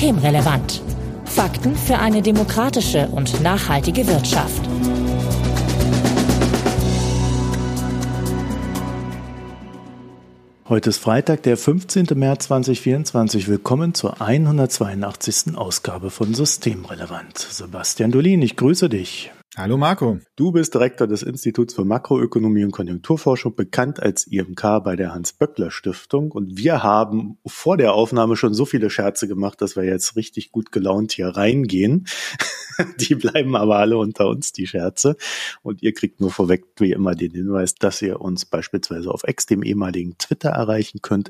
Systemrelevant. Fakten für eine demokratische und nachhaltige Wirtschaft. Heute ist Freitag, der 15. März 2024. Willkommen zur 182. Ausgabe von Systemrelevant. Sebastian Dolin, ich grüße dich. Hallo Marco. Du bist Direktor des Instituts für Makroökonomie und Konjunkturforschung, bekannt als IMK bei der Hans-Böckler-Stiftung. Und wir haben vor der Aufnahme schon so viele Scherze gemacht, dass wir jetzt richtig gut gelaunt hier reingehen. Die bleiben aber alle unter uns, die Scherze. Und ihr kriegt nur vorweg wie immer den Hinweis, dass ihr uns beispielsweise auf X, dem ehemaligen Twitter, erreichen könnt.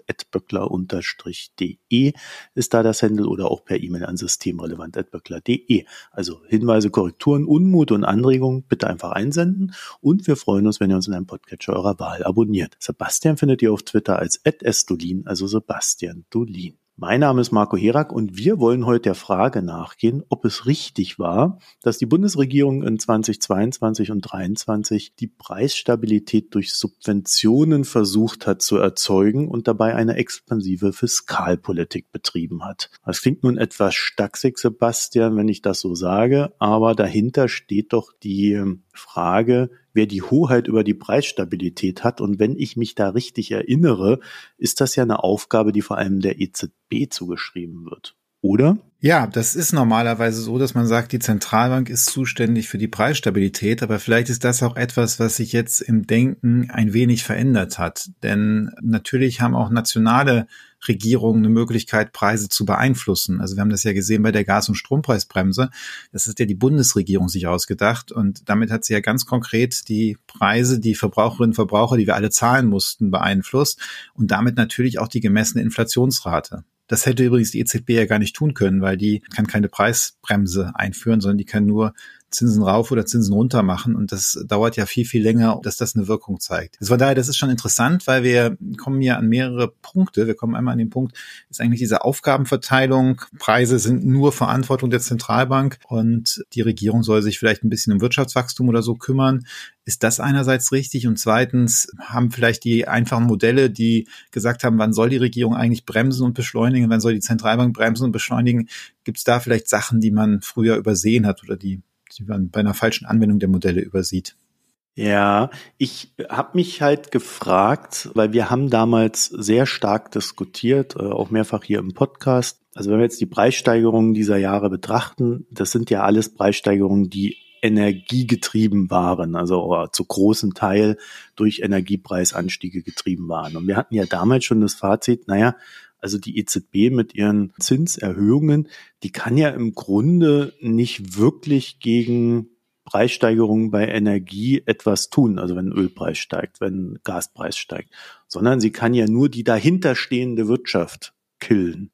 @böckler_de ist da das Handle oder auch per E-Mail an systemrelevant@böckler.de. Also Hinweise, Korrekturen, Unmut und Anregungen bitte einfach einsenden. Und wir freuen uns, wenn ihr uns in einem Podcatcher eurer Wahl abonniert. Sebastian findet ihr auf Twitter als @sdolin, also Sebastian Dolin. Mein Name ist Marco Herak und wir wollen heute der Frage nachgehen, ob es richtig war, dass die Bundesregierung in 2022 und 2023 die Preisstabilität durch Subventionen versucht hat zu erzeugen und dabei eine expansive Fiskalpolitik betrieben hat. Das klingt nun etwas stachsig, Sebastian, wenn ich das so sage, aber dahinter steht doch die Frage, wer die Hoheit über die Preisstabilität hat. Und wenn ich mich da richtig erinnere, ist das ja eine Aufgabe, die vor allem der EZB zugeschrieben wird, oder? Ja, das ist normalerweise so, dass man sagt, die Zentralbank ist zuständig für die Preisstabilität, aber vielleicht ist das auch etwas, was sich jetzt im Denken ein wenig verändert hat. Denn natürlich haben auch nationale Regierungen eine Möglichkeit, Preise zu beeinflussen. Also wir haben das ja gesehen bei der Gas- und Strompreisbremse. Das ist ja die Bundesregierung sich ausgedacht und damit hat sie ja ganz konkret die Preise, die Verbraucherinnen und Verbraucher, die wir alle zahlen mussten, beeinflusst und damit natürlich auch die gemessene Inflationsrate. Das hätte übrigens die EZB ja gar nicht tun können, weil die kann keine Preisbremse einführen, sondern die kann nur Zinsen rauf oder Zinsen runter machen und das dauert ja viel, viel länger, dass das eine Wirkung zeigt. Also von daher, das ist schon interessant, weil wir kommen ja an mehrere Punkte. Wir kommen einmal an den Punkt, ist eigentlich diese Aufgabenverteilung. Preise sind nur Verantwortung der Zentralbank und die Regierung soll sich vielleicht ein bisschen um Wirtschaftswachstum oder so kümmern. Ist das einerseits richtig? Und zweitens haben vielleicht die einfachen Modelle, die gesagt haben, wann soll die Regierung eigentlich bremsen und beschleunigen, wann soll die Zentralbank bremsen und beschleunigen, gibt es da vielleicht Sachen, die man früher übersehen hat oder die man bei einer falschen Anwendung der Modelle übersieht? Ja, ich habe mich halt gefragt, weil wir haben damals sehr stark diskutiert, auch mehrfach hier im Podcast. Also wenn wir jetzt die Preissteigerungen dieser Jahre betrachten, das sind ja alles Preissteigerungen, die energiegetrieben waren, also zu großem Teil durch Energiepreisanstiege getrieben waren. Und wir hatten ja damals schon das Fazit, also die EZB mit ihren Zinserhöhungen, die kann ja im Grunde nicht wirklich gegen Preissteigerungen bei Energie etwas tun, also wenn Ölpreis steigt, wenn Gaspreis steigt, sondern sie kann ja nur die dahinterstehende Wirtschaft killen.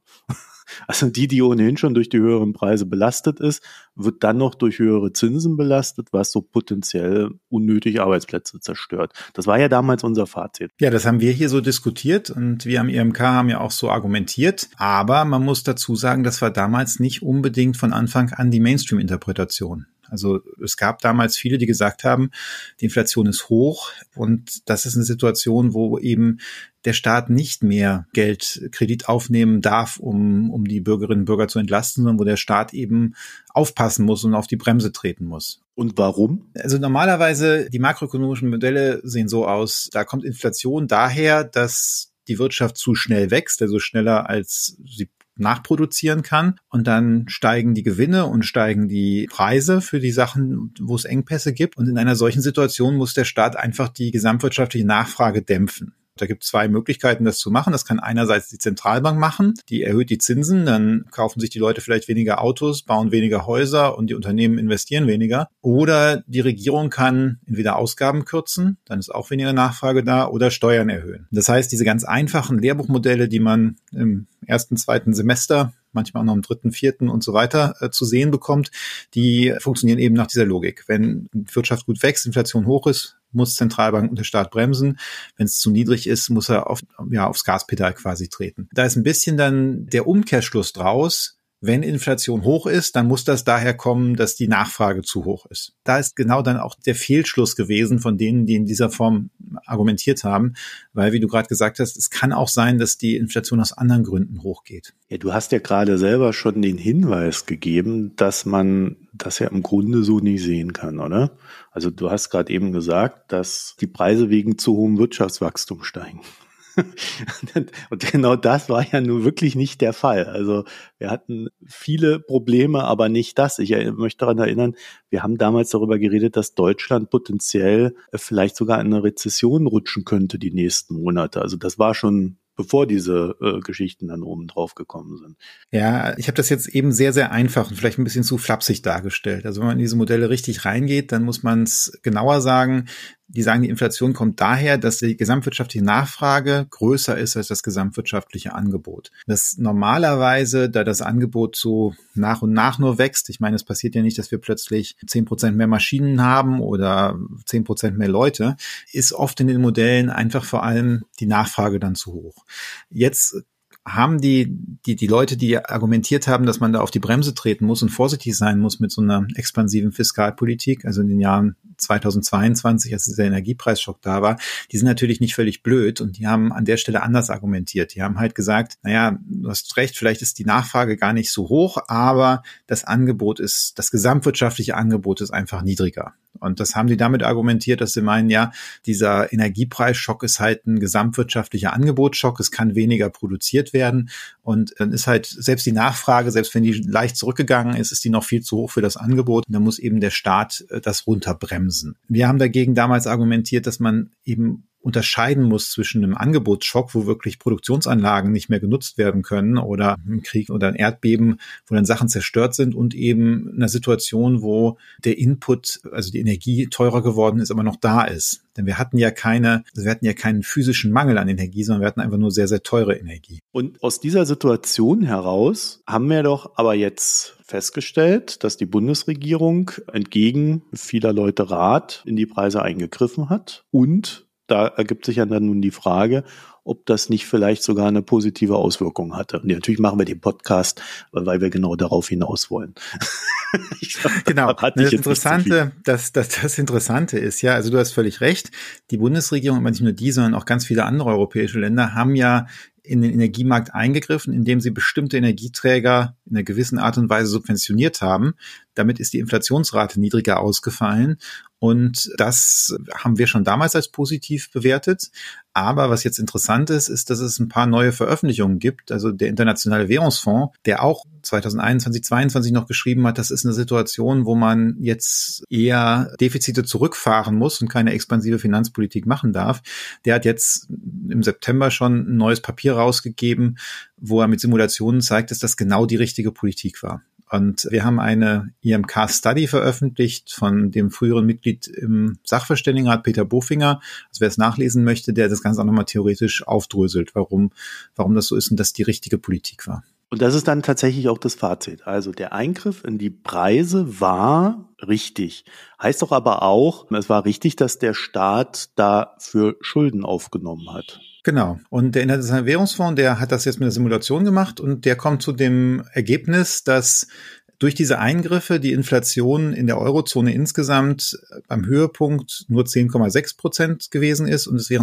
Also die ohnehin schon durch die höheren Preise belastet ist, wird dann noch durch höhere Zinsen belastet, was so potenziell unnötig Arbeitsplätze zerstört. Das war ja damals unser Fazit. Ja, das haben wir hier so diskutiert und wir am IMK haben ja auch so argumentiert. Aber man muss dazu sagen, das war damals nicht unbedingt von Anfang an die Mainstream-Interpretation. Also es gab damals viele, die gesagt haben, die Inflation ist hoch und das ist eine Situation, wo eben der Staat nicht mehr Kredit aufnehmen darf, um die Bürgerinnen und Bürger zu entlasten, sondern wo der Staat eben aufpassen muss und auf die Bremse treten muss. Und warum? Also normalerweise, die makroökonomischen Modelle sehen so aus, da kommt Inflation daher, dass die Wirtschaft zu schnell wächst, also schneller als sie nachproduzieren kann und dann steigen die Gewinne und steigen die Preise für die Sachen, wo es Engpässe gibt und in einer solchen Situation muss der Staat einfach die gesamtwirtschaftliche Nachfrage dämpfen. Da gibt es zwei Möglichkeiten, das zu machen. Das kann einerseits die Zentralbank machen, die erhöht die Zinsen, dann kaufen sich die Leute vielleicht weniger Autos, bauen weniger Häuser und die Unternehmen investieren weniger. Oder die Regierung kann entweder Ausgaben kürzen, dann ist auch weniger Nachfrage da, oder Steuern erhöhen. Das heißt, diese ganz einfachen Lehrbuchmodelle, die man im ersten, zweiten Semester, manchmal auch noch im dritten, vierten und so weiter zu sehen bekommt, die funktionieren eben nach dieser Logik. Wenn Wirtschaft gut wächst, Inflation hoch ist, muss Zentralbank und der Staat bremsen. Wenn es zu niedrig ist, muss er aufs Gaspedal quasi treten. Da ist ein bisschen dann der Umkehrschluss draus, wenn Inflation hoch ist, dann muss das daher kommen, dass die Nachfrage zu hoch ist. Da ist genau dann auch der Fehlschluss gewesen von denen, die in dieser Form argumentiert haben, weil, wie du gerade gesagt hast, es kann auch sein, dass die Inflation aus anderen Gründen hochgeht. Ja, du hast ja gerade selber schon den Hinweis gegeben, dass man das ja im Grunde so nicht sehen kann, oder? Also du hast gerade eben gesagt, dass die Preise wegen zu hohem Wirtschaftswachstum steigen. Und genau das war ja nun wirklich nicht der Fall. Also wir hatten viele Probleme, aber nicht das. Ich möchte daran erinnern, wir haben damals darüber geredet, dass Deutschland potenziell vielleicht sogar in eine Rezession rutschen könnte die nächsten Monate. Also das war schon bevor diese Geschichten dann oben drauf gekommen sind. Ja, ich habe das jetzt eben sehr, sehr einfach und vielleicht ein bisschen zu flapsig dargestellt. Also wenn man in diese Modelle richtig reingeht, dann muss man es genauer sagen. Die sagen, die Inflation kommt daher, dass die gesamtwirtschaftliche Nachfrage größer ist als das gesamtwirtschaftliche Angebot. Das normalerweise, da das Angebot so nach und nach nur wächst, ich meine, es passiert ja nicht, dass wir plötzlich 10% mehr Maschinen haben oder 10% mehr Leute, ist oft in den Modellen einfach vor allem die Nachfrage dann zu hoch. Jetzt haben die Leute, die argumentiert haben, dass man da auf die Bremse treten muss und vorsichtig sein muss mit so einer expansiven Fiskalpolitik, also in den Jahren 2022, als dieser Energiepreisschock da war, die sind natürlich nicht völlig blöd und die haben an der Stelle anders argumentiert. Die haben halt gesagt, naja, du hast recht, vielleicht ist die Nachfrage gar nicht so hoch, aber das gesamtwirtschaftliche Angebot ist einfach niedriger. Und das haben die damit argumentiert, dass sie meinen, ja, dieser Energiepreisschock ist halt ein gesamtwirtschaftlicher Angebotsschock, es kann weniger produziert werden und dann ist halt selbst die Nachfrage, selbst wenn die leicht zurückgegangen ist, ist die noch viel zu hoch für das Angebot und dann muss eben der Staat das runterbremsen. Wir haben dagegen damals argumentiert, dass man eben unterscheiden muss zwischen einem Angebotsschock, wo wirklich Produktionsanlagen nicht mehr genutzt werden können oder ein Krieg oder ein Erdbeben, wo dann Sachen zerstört sind und eben einer Situation, wo der Input, also die Energie teurer geworden ist, aber noch da ist. Denn wir hatten ja keinen physischen Mangel an Energie, sondern wir hatten einfach nur sehr, sehr teure Energie. Und aus dieser Situation heraus haben wir doch aber jetzt festgestellt, dass die Bundesregierung entgegen vieler Leute Rat in die Preise eingegriffen hat und da ergibt sich ja dann nun die Frage, ob das nicht vielleicht sogar eine positive Auswirkung hatte. Und natürlich machen wir den Podcast, weil wir genau darauf hinaus wollen. Genau. Das Interessante ist ja, also du hast völlig recht, die Bundesregierung, aber nicht nur die, sondern auch ganz viele andere europäische Länder haben ja in den Energiemarkt eingegriffen, indem sie bestimmte Energieträger in einer gewissen Art und Weise subventioniert haben. Damit ist die Inflationsrate niedriger ausgefallen. Und das haben wir schon damals als positiv bewertet. Aber was jetzt interessant ist, ist, dass es ein paar neue Veröffentlichungen gibt. Also der Internationale Währungsfonds, der auch 2021, 2022 noch geschrieben hat, das ist eine Situation, wo man jetzt eher Defizite zurückfahren muss und keine expansive Finanzpolitik machen darf. Der hat jetzt im September schon ein neues Papier rausgegeben, wo er mit Simulationen zeigt, dass das genau die richtige Politik war. Und wir haben eine IMK-Study veröffentlicht von dem früheren Mitglied im Sachverständigenrat, Peter Bofinger. Also wer es nachlesen möchte, der das Ganze auch nochmal theoretisch aufdröselt, warum das so ist und dass die richtige Politik war. Und das ist dann tatsächlich auch das Fazit. Also der Eingriff in die Preise war richtig. Heißt doch aber auch, es war richtig, dass der Staat dafür Schulden aufgenommen hat. Genau. Und der Internationale Währungsfonds, der hat das jetzt mit der Simulation gemacht und der kommt zu dem Ergebnis, dass durch diese Eingriffe die Inflation in der Eurozone insgesamt beim Höhepunkt nur 10,6% gewesen ist und es wären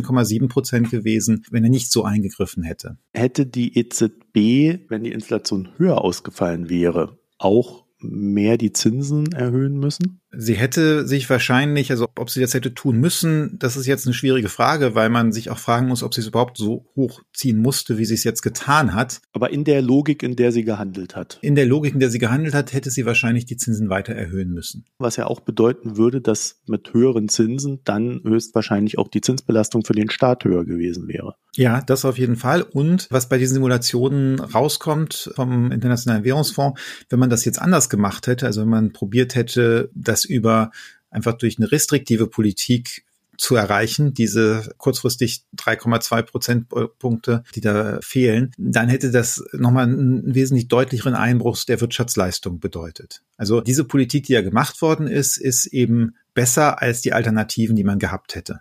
13,7% gewesen, wenn er nicht so eingegriffen hätte. Hätte die EZB, wenn die Inflation höher ausgefallen wäre, auch mehr die Zinsen erhöhen müssen? Sie hätte sich wahrscheinlich, also ob sie das hätte tun müssen, das ist jetzt eine schwierige Frage, weil man sich auch fragen muss, ob sie es überhaupt so hochziehen musste, wie sie es jetzt getan hat. Aber in der Logik, in der sie gehandelt hat. In der Logik, in der sie gehandelt hat, hätte sie wahrscheinlich die Zinsen weiter erhöhen müssen. Was ja auch bedeuten würde, dass mit höheren Zinsen dann höchstwahrscheinlich auch die Zinsbelastung für den Staat höher gewesen wäre. Ja, das auf jeden Fall. Und was bei diesen Simulationen rauskommt vom Internationalen Währungsfonds, wenn man das jetzt anders gemacht hätte, also wenn man probiert hätte, das über einfach durch eine restriktive Politik zu erreichen, diese kurzfristig 3,2 Prozentpunkte, die da fehlen, dann hätte das nochmal einen wesentlich deutlicheren Einbruch der Wirtschaftsleistung bedeutet. Also diese Politik, die ja gemacht worden ist, ist eben besser als die Alternativen, die man gehabt hätte.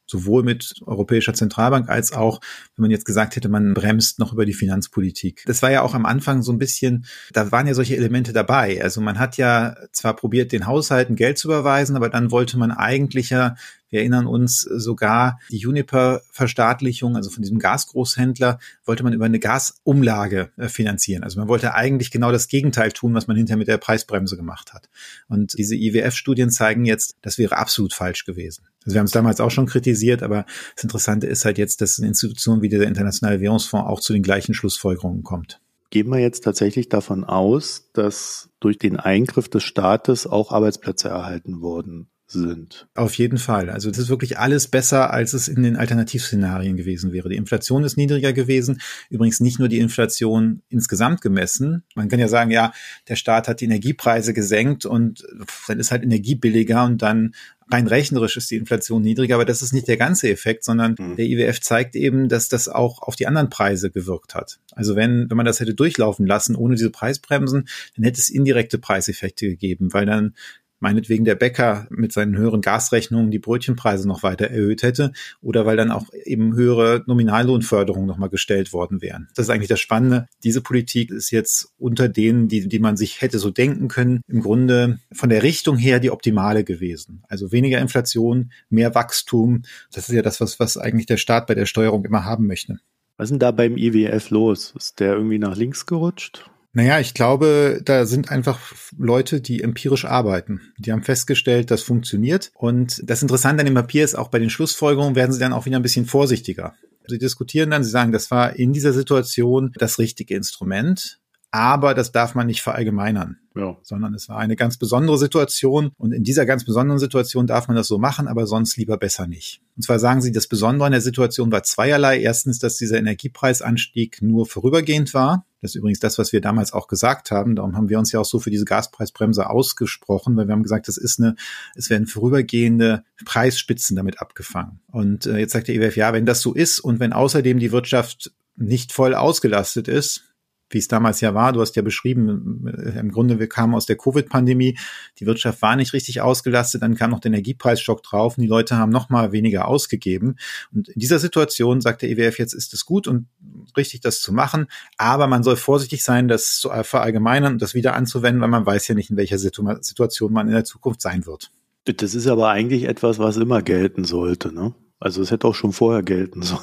Sowohl mit Europäischer Zentralbank als auch, wenn man jetzt gesagt hätte, man bremst noch über die Finanzpolitik. Das war ja auch am Anfang so ein bisschen, da waren ja solche Elemente dabei. Also man hat ja zwar probiert, den Haushalten Geld zu überweisen, aber dann wollte man eigentlich ja, wir erinnern uns sogar, die Uniper-Verstaatlichung, also von diesem Gasgroßhändler, wollte man über eine Gasumlage finanzieren. Also man wollte eigentlich genau das Gegenteil tun, was man hinterher mit der Preisbremse gemacht hat. Und diese IWF-Studien zeigen jetzt, das wäre absolut falsch gewesen. Also wir haben es damals auch schon kritisiert, aber das Interessante ist halt jetzt, dass eine Institution wie der Internationale Währungsfonds auch zu den gleichen Schlussfolgerungen kommt. Gehen wir jetzt tatsächlich davon aus, dass durch den Eingriff des Staates auch Arbeitsplätze erhalten worden sind? Auf jeden Fall. Also das ist wirklich alles besser, als es in den Alternativszenarien gewesen wäre. Die Inflation ist niedriger gewesen. Übrigens nicht nur die Inflation insgesamt gemessen. Man kann ja sagen, ja, der Staat hat die Energiepreise gesenkt und dann ist halt Energie billiger und dann rein rechnerisch ist die Inflation niedriger, aber das ist nicht der ganze Effekt, sondern der IWF zeigt eben, dass das auch auf die anderen Preise gewirkt hat. Also wenn man das hätte durchlaufen lassen ohne diese Preisbremsen, dann hätte es indirekte Preiseffekte gegeben, weil dann meinetwegen der Bäcker mit seinen höheren Gasrechnungen die Brötchenpreise noch weiter erhöht hätte oder weil dann auch eben höhere Nominallohnförderungen nochmal gestellt worden wären. Das ist eigentlich das Spannende. Diese Politik ist jetzt unter denen, die man sich hätte so denken können, im Grunde von der Richtung her die optimale gewesen. Also weniger Inflation, mehr Wachstum. Das ist ja das, was eigentlich der Staat bei der Steuerung immer haben möchte. Was ist denn da beim IWF los? Ist der irgendwie nach links gerutscht? Naja, ich glaube, da sind einfach Leute, die empirisch arbeiten. Die haben festgestellt, das funktioniert. Und das Interessante an dem Papier ist, auch bei den Schlussfolgerungen werden sie dann auch wieder ein bisschen vorsichtiger. Sie diskutieren dann, sie sagen, das war in dieser Situation das richtige Instrument. Aber das darf man nicht verallgemeinern, sondern es war eine ganz besondere Situation und in dieser ganz besonderen Situation darf man das so machen, aber sonst lieber besser nicht. Und zwar sagen sie, das Besondere in der Situation war zweierlei. Erstens, dass dieser Energiepreisanstieg nur vorübergehend war. Das ist übrigens das, was wir damals auch gesagt haben. Darum haben wir uns ja auch so für diese Gaspreisbremse ausgesprochen, weil wir haben gesagt, es werden vorübergehende Preisspitzen damit abgefangen. Und jetzt sagt der IWF, ja, wenn das so ist und wenn außerdem die Wirtschaft nicht voll ausgelastet ist, wie es damals ja war, du hast ja beschrieben, im Grunde wir kamen aus der Covid-Pandemie, die Wirtschaft war nicht richtig ausgelastet, dann kam noch der Energiepreisschock drauf und die Leute haben noch mal weniger ausgegeben. Und in dieser Situation sagt der IWF, jetzt ist es gut und richtig, das zu machen, aber man soll vorsichtig sein, das zu verallgemeinern und das wieder anzuwenden, weil man weiß ja nicht, in welcher Situation man in der Zukunft sein wird. Das ist aber eigentlich etwas, was immer gelten sollte, ne? Also es hätte auch schon vorher gelten sollen.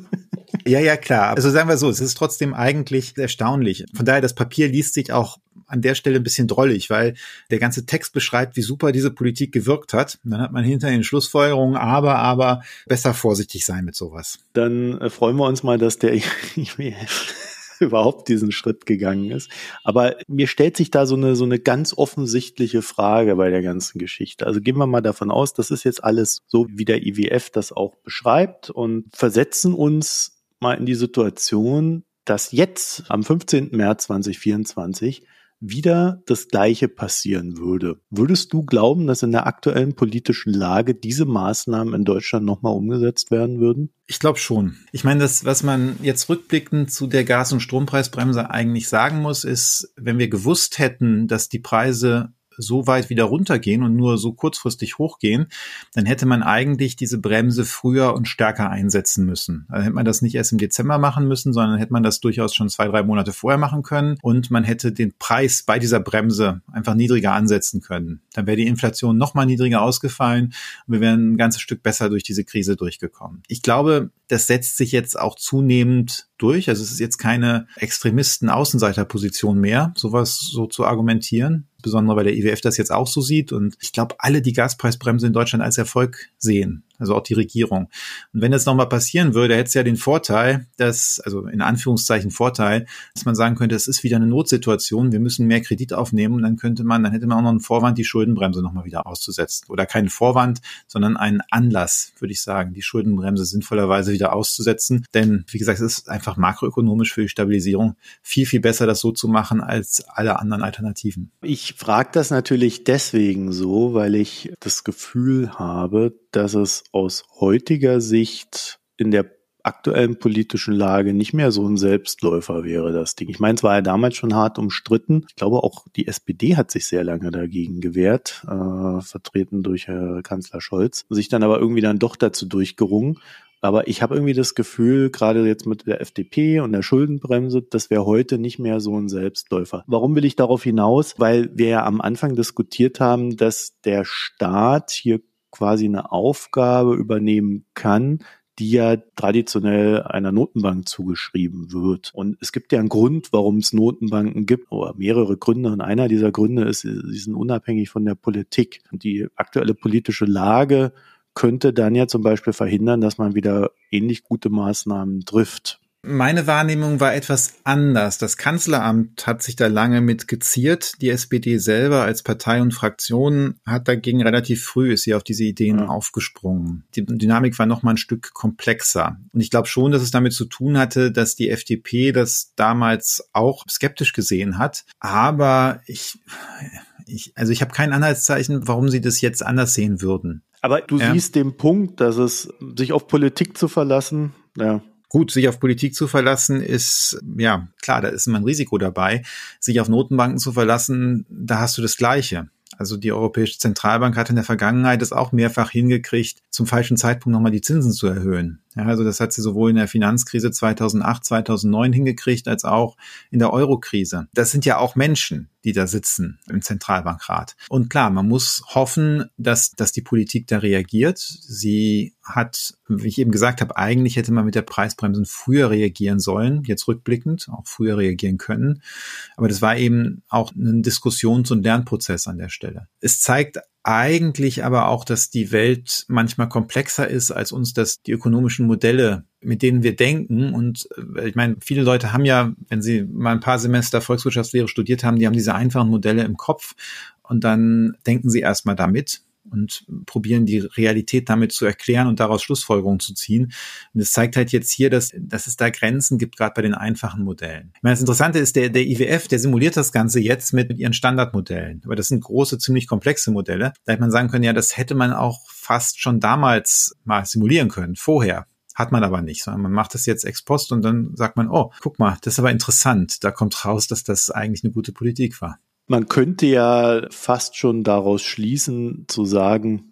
Ja, klar. Also sagen wir so, es ist trotzdem eigentlich erstaunlich. Von daher, das Papier liest sich auch an der Stelle ein bisschen drollig, weil der ganze Text beschreibt, wie super diese Politik gewirkt hat. Und dann hat man hinter den Schlussfolgerungen aber besser vorsichtig sein mit sowas. Dann freuen wir uns mal, dass der IWF überhaupt diesen Schritt gegangen ist. Aber mir stellt sich da so eine ganz offensichtliche Frage bei der ganzen Geschichte. Also gehen wir mal davon aus, das ist jetzt alles so, wie der IWF das auch beschreibt und versetzen uns mal in die Situation, dass jetzt am 15. März 2024 wieder das Gleiche passieren würde. Würdest du glauben, dass in der aktuellen politischen Lage diese Maßnahmen in Deutschland nochmal umgesetzt werden würden? Ich glaube schon. Ich meine, das, was man jetzt rückblickend zu der Gas- und Strompreisbremse eigentlich sagen muss, ist, wenn wir gewusst hätten, dass die Preise so weit wieder runtergehen und nur so kurzfristig hochgehen, dann hätte man eigentlich diese Bremse früher und stärker einsetzen müssen. Also hätte man das nicht erst im Dezember machen müssen, sondern hätte man das durchaus schon 2-3 Monate vorher machen können und man hätte den Preis bei dieser Bremse einfach niedriger ansetzen können. Dann wäre die Inflation noch mal niedriger ausgefallen und wir wären ein ganzes Stück besser durch diese Krise durchgekommen. Ich glaube, das setzt sich jetzt auch zunehmend durch. Also es ist jetzt keine Extremisten-Außenseiterposition mehr, sowas so zu argumentieren. Insbesondere, weil der IWF das jetzt auch so sieht. Und ich glaube, alle die Gaspreisbremse in Deutschland als Erfolg sehen. Also auch die Regierung. Und wenn das nochmal passieren würde, hätte es ja den Vorteil, also in Anführungszeichen Vorteil, dass man sagen könnte, es ist wieder eine Notsituation, wir müssen mehr Kredit aufnehmen und dann hätte man auch noch einen Vorwand, die Schuldenbremse nochmal wieder auszusetzen. Oder keinen Vorwand, sondern einen Anlass, würde ich sagen, die Schuldenbremse sinnvollerweise wieder auszusetzen. Denn, wie gesagt, es ist einfach makroökonomisch für die Stabilisierung viel, viel besser, das so zu machen, als alle anderen Alternativen. Ich frage das natürlich deswegen so, weil ich das Gefühl habe, dass es aus heutiger Sicht in der aktuellen politischen Lage nicht mehr so ein Selbstläufer wäre, das Ding. Ich meine, es war ja damals schon hart umstritten. Ich glaube, auch die SPD hat sich sehr lange dagegen gewehrt, vertreten durch Kanzler Scholz, sich dann aber irgendwie dann doch dazu durchgerungen. Aber ich habe irgendwie das Gefühl, gerade jetzt mit der FDP und der Schuldenbremse, das wäre heute nicht mehr so ein Selbstläufer. Warum will ich darauf hinaus? Weil wir ja am Anfang diskutiert haben, dass der Staat hier quasi eine Aufgabe übernehmen kann, die ja traditionell einer Notenbank zugeschrieben wird. Und es gibt ja einen Grund, warum es Notenbanken gibt, oder mehrere Gründe. Und einer dieser Gründe ist, sie sind unabhängig von der Politik. Und die aktuelle politische Lage könnte dann ja zum Beispiel verhindern, dass man wieder ähnlich gute Maßnahmen trifft. Meine Wahrnehmung war etwas anders. Das Kanzleramt hat sich da lange mit geziert. Die SPD selber als Partei und Fraktion hat dagegen relativ früh, ist sie auf diese Ideen aufgesprungen. Die Dynamik war noch mal ein Stück komplexer. Und ich glaube schon, dass es damit zu tun hatte, dass die FDP das damals auch skeptisch gesehen hat. Aber ich habe kein Anhaltszeichen, warum sie das jetzt anders sehen würden. Aber du siehst den Punkt, dass es sich auf Politik zu verlassen, ja. Gut, sich auf Politik zu verlassen ist, ja, klar, da ist immer ein Risiko dabei. Sich auf Notenbanken zu verlassen, da hast du das Gleiche. Also die Europäische Zentralbank hat in der Vergangenheit es auch mehrfach hingekriegt, zum falschen Zeitpunkt nochmal die Zinsen zu erhöhen. Ja, also das hat sie sowohl in der Finanzkrise 2008, 2009 hingekriegt, als auch in der Eurokrise. Das sind ja auch Menschen, die da sitzen im Zentralbankrat. Und klar, man muss hoffen, dass die Politik da reagiert. Sie hat, wie ich eben gesagt habe, eigentlich hätte man mit der Preisbremse früher reagieren sollen, jetzt rückblickend, auch früher reagieren können. Aber das war eben auch ein Diskussions- und Lernprozess an der Stelle. Es zeigt eigentlich aber auch, dass die Welt manchmal komplexer ist, als uns das die ökonomischen Modelle, mit denen wir denken. Und ich meine, viele Leute haben ja, wenn sie mal ein paar Semester Volkswirtschaftslehre studiert haben, die haben diese einfachen Modelle im Kopf und dann denken sie erstmal damit und probieren die Realität damit zu erklären und daraus Schlussfolgerungen zu ziehen. Und es zeigt halt jetzt hier, dass es da Grenzen gibt, gerade bei den einfachen Modellen. Ich meine, das Interessante ist, der IWF, der simuliert das Ganze jetzt mit ihren Standardmodellen. Aber das sind große, ziemlich komplexe Modelle. Da hätte man sagen können, ja, das hätte man auch fast schon damals mal simulieren können, vorher. Hat man aber nicht, sondern man macht das jetzt ex post und dann sagt man, oh, guck mal, das ist aber interessant. Da kommt raus, dass das eigentlich eine gute Politik war. Man könnte ja fast schon daraus schließen, zu sagen,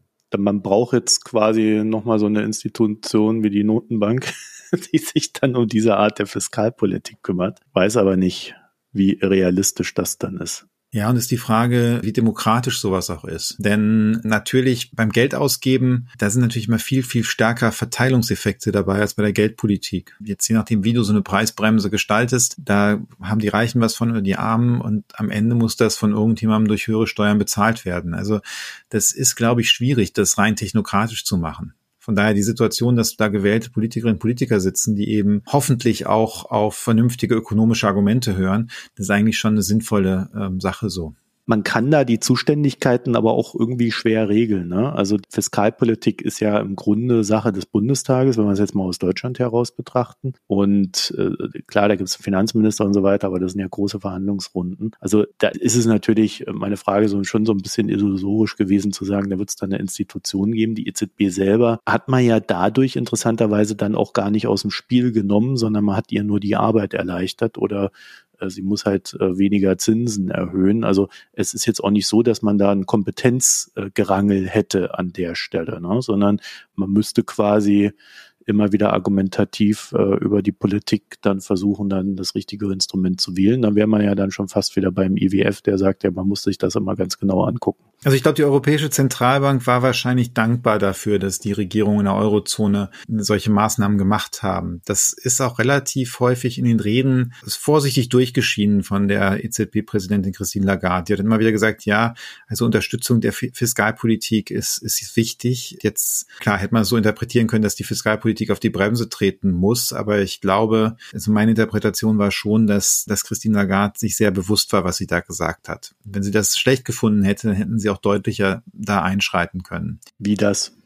man braucht jetzt quasi nochmal so eine Institution wie die Notenbank, die sich dann um diese Art der Fiskalpolitik kümmert. Weiß aber nicht, wie realistisch das dann ist. Ja, und ist die Frage, wie demokratisch sowas auch ist. Denn natürlich beim Geldausgeben, da sind natürlich immer viel, viel stärker Verteilungseffekte dabei als bei der Geldpolitik. Jetzt je nachdem, wie du so eine Preisbremse gestaltest, da haben die Reichen was von oder die Armen und am Ende muss das von irgendjemandem durch höhere Steuern bezahlt werden. Also das ist, glaube ich, schwierig, das rein technokratisch zu machen. Von daher die Situation, dass da gewählte Politikerinnen und Politiker sitzen, die eben hoffentlich auch auf vernünftige ökonomische Argumente hören, das ist eigentlich schon eine sinnvolle Sache so. Man kann da die Zuständigkeiten aber auch irgendwie schwer regeln, ne? Also Fiskalpolitik ist ja im Grunde Sache des Bundestages, wenn wir es jetzt mal aus Deutschland heraus betrachten. Und klar, da gibt es einen Finanzminister und so weiter, aber das sind ja große Verhandlungsrunden. Also da ist es natürlich, meine Frage, schon so ein bisschen illusorisch gewesen zu sagen, da wird es dann eine Institution geben. Die EZB selber hat man ja dadurch interessanterweise dann auch gar nicht aus dem Spiel genommen, sondern man hat ihr nur die Arbeit erleichtert oder sie muss halt weniger Zinsen erhöhen. Also es ist jetzt auch nicht so, dass man da ein Kompetenzgerangel hätte an der Stelle, ne? Sondern man müsste quasi immer wieder argumentativ über die Politik dann versuchen, dann das richtige Instrument zu wählen. Dann wäre man ja dann schon fast wieder beim IWF, der sagt, ja, man muss sich das immer ganz genau angucken. Also ich glaube, die Europäische Zentralbank war wahrscheinlich dankbar dafür, dass die Regierungen in der Eurozone solche Maßnahmen gemacht haben. Das ist auch relativ häufig in den Reden vorsichtig durchgeschieden von der EZB-Präsidentin Christine Lagarde. Die hat immer wieder gesagt, ja, also Unterstützung der Fiskalpolitik ist wichtig. Jetzt, klar, hätte man es so interpretieren können, dass die Fiskalpolitik auf die Bremse treten muss, aber ich glaube, also meine Interpretation war schon, dass Christine Lagarde sich sehr bewusst war, was sie da gesagt hat. Wenn sie das schlecht gefunden hätte, dann hätten sie auch deutlicher da einschreiten können. Wie das?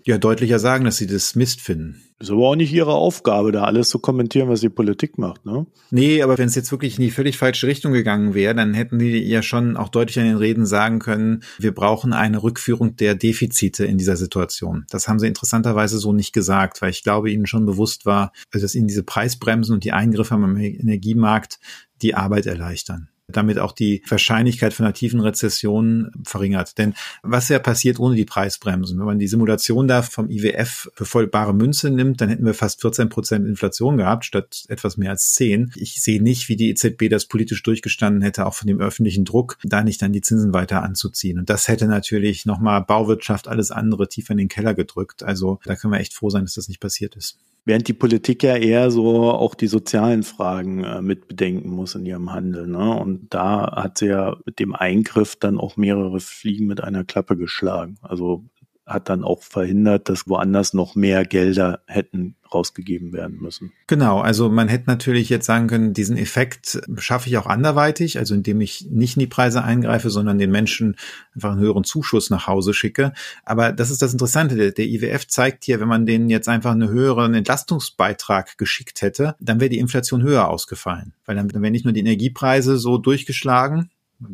Ja, deutlicher sagen, dass sie das Mist finden. Ist aber auch nicht ihre Aufgabe, da alles zu kommentieren, was die Politik macht, ne? Nee, aber wenn es jetzt wirklich in die völlig falsche Richtung gegangen wäre, dann hätten die ja schon auch deutlich in den Reden sagen können, wir brauchen eine Rückführung der Defizite in dieser Situation. Das haben sie interessanterweise so nicht gesagt, weil ich glaube, ihnen schon bewusst war, dass ihnen diese Preisbremsen und die Eingriffe am Energiemarkt die Arbeit erleichtern. Damit auch die Wahrscheinlichkeit von einer tiefen Rezession verringert. Denn was ja passiert ohne die Preisbremsen? Wenn man die Simulation da vom IWF für voll bare Münze nimmt, dann hätten wir fast 14% Inflation gehabt, statt etwas mehr als 10. Ich sehe nicht, wie die EZB das politisch durchgestanden hätte, auch von dem öffentlichen Druck, da nicht dann die Zinsen weiter anzuziehen. Und das hätte natürlich nochmal Bauwirtschaft, alles andere tiefer in den Keller gedrückt. Also da können wir echt froh sein, dass das nicht passiert ist. Während die Politik ja eher so auch die sozialen Fragen mit bedenken muss in ihrem Handeln, ne? Und da hat sie ja mit dem Eingriff dann auch mehrere Fliegen mit einer Klappe geschlagen. Also hat dann auch verhindert, dass woanders noch mehr Gelder hätten rausgegeben werden müssen. Genau, also man hätte natürlich jetzt sagen können, diesen Effekt schaffe ich auch anderweitig, also indem ich nicht in die Preise eingreife, sondern den Menschen einfach einen höheren Zuschuss nach Hause schicke. Aber das ist das Interessante, der IWF zeigt hier, wenn man denen jetzt einfach einen höheren Entlastungsbeitrag geschickt hätte, dann wäre die Inflation höher ausgefallen, weil dann wären nicht nur die Energiepreise so durchgeschlagen,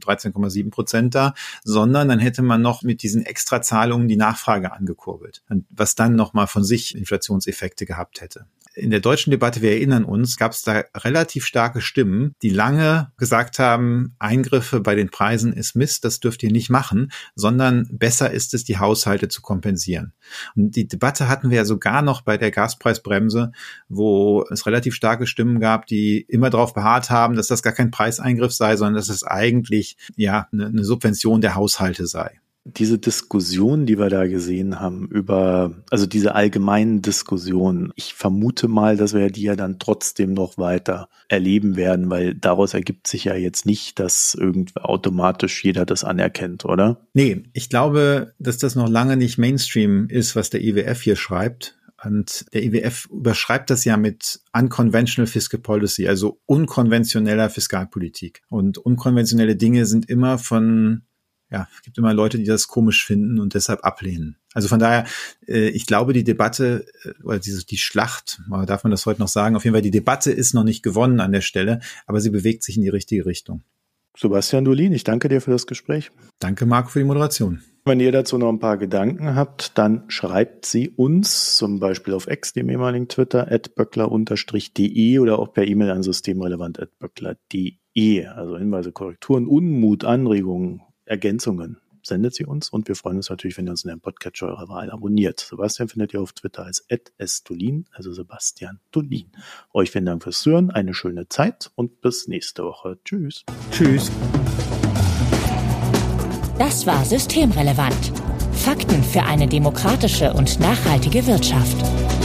13,7% da, sondern dann hätte man noch mit diesen Extrazahlungen die Nachfrage angekurbelt, was dann nochmal von sich Inflationseffekte gehabt hätte. In der deutschen Debatte, wir erinnern uns, gab es da relativ starke Stimmen, die lange gesagt haben, Eingriffe bei den Preisen ist Mist, das dürft ihr nicht machen, sondern besser ist es, die Haushalte zu kompensieren. Und die Debatte hatten wir ja sogar noch bei der Gaspreisbremse, wo es relativ starke Stimmen gab, die immer darauf beharrt haben, dass das gar kein Preiseingriff sei, sondern dass es eigentlich ja eine Subvention der Haushalte sei. Diese Diskussion, die wir da gesehen haben also diese allgemeinen Diskussionen, ich vermute mal, dass wir die ja dann trotzdem noch weiter erleben werden, weil daraus ergibt sich ja jetzt nicht, dass irgendwie automatisch jeder das anerkennt, oder? Nee, ich glaube, dass das noch lange nicht Mainstream ist, was der IWF hier schreibt. Und der IWF überschreibt das ja mit unconventional fiscal policy, also unkonventioneller Fiskalpolitik. Und unkonventionelle Dinge sind immer es gibt immer Leute, die das komisch finden und deshalb ablehnen. Also von daher, ich glaube, die Debatte, oder die Schlacht, darf man das heute noch sagen, auf jeden Fall, die Debatte ist noch nicht gewonnen an der Stelle, aber sie bewegt sich in die richtige Richtung. Sebastian Dolin, ich danke dir für das Gespräch. Danke, Marco, für die Moderation. Wenn ihr dazu noch ein paar Gedanken habt, dann schreibt sie uns, zum Beispiel auf X, dem ehemaligen Twitter, @böckler_de oder auch per E-Mail an systemrelevant@böckler.de. Also Hinweise, Korrekturen, Unmut, Anregungen, Ergänzungen sendet sie uns und wir freuen uns natürlich, wenn ihr uns in einem Podcatcher eurer Wahl abonniert. Sebastian findet ihr auf Twitter als @sdolin, also Sebastian Dolin. Euch vielen Dank fürs Zuhören, eine schöne Zeit und bis nächste Woche. Tschüss. Tschüss. Das war Systemrelevant. Fakten für eine demokratische und nachhaltige Wirtschaft.